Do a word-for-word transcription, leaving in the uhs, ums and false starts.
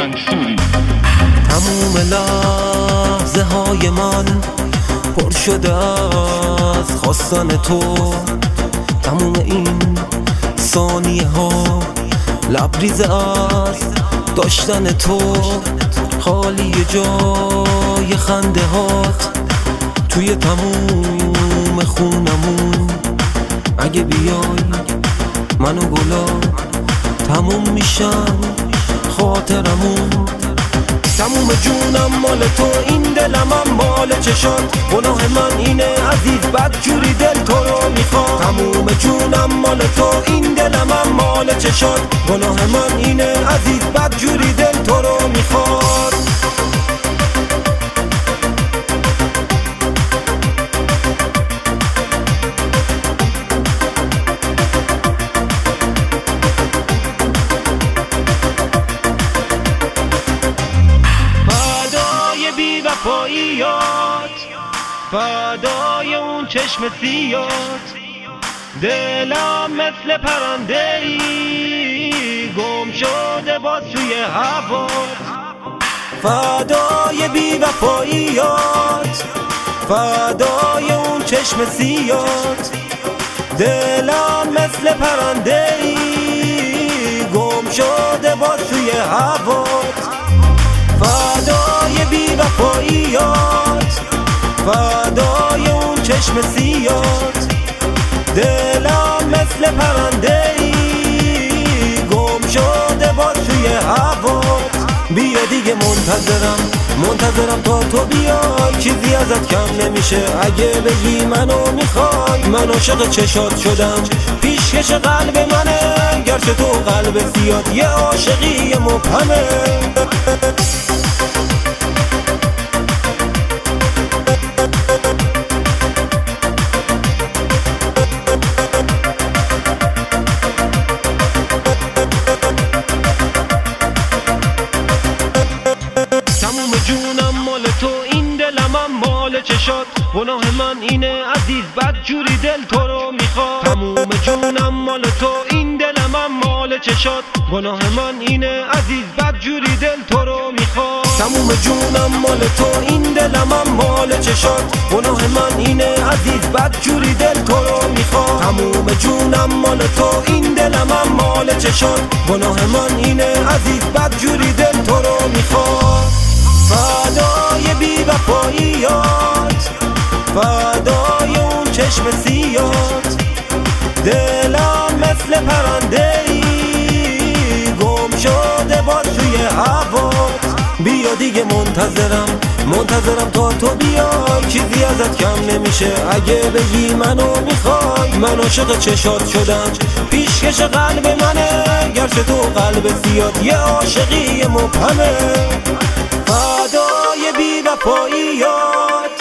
منصوری. تموم لحظه های من پر شده از خواستن تو، تموم این ثانیه ها لبریز از داشتن تو، خالی جای خنده هات توی تموم خونمون. اگه بیای من و گلا تموم میشن خاطرمون. تموم جونم مال تو، این دلم هم مال چشات. گناه من اینه عزیز بدجوری دل تو رو میخواد. تموم جونم مال تو، این دلم هم مال چشات. گناه من اینه عزیز بدجوری دل تو رو میخواد. وفاییات، فدای اون چشم سیات، دلم مثل پرنده‌ای گم شده باز توی هوا. فدای بی وفاییات، فدای اون چشم سیات، دلم مثل پرنده‌ای گم شده باز توی هوا. فدای بی وفاییات، فدای اون چشم سیات، دلم مثل پرنده‌ای گم شده باز توی هوات. بیا دیگه منتظرم، منتظرم تا تو بیای، چیزی ازت کم نمیشه اگه بگی منو میخوای. من عاشق چشات شدم، پیشکش قلب منه، گرچه تو قلب سیاد یه عاشقی مبهمه. جونم مال تو، این دلم هم مال چشات. گناه من اینه عزیز بدجوری دل تو رو میخواد. تموم جونم مال تو، این دلم هم مال چشات. گناه من اینه عزیز بدجوری دل تو رو میخواد. تموم جونم مال تو، این دلم هم مال چشات. گناه من اینه عزیز بدجوری دل تو رو میخواد. تموم جونم مال تو، این دلم هم مال چشات. گناه من اینه عزیز بدجوری دل تو رو میخواد. فدای بی وفاییات، فدای اون چشم سیات، دلم مثل پرنده‌ای گم شده باز توی هوات. بیا دیگه منتظرم، منتظرم تا تو بیای، چیزی ازت کم نمیشه اگه بگی منو میخوای. من عاشق چشات شدم، پیشکش قلب منه، گرچه تو قلب سیاد یه عاشقی مبهمه. فدای بی وفاییات،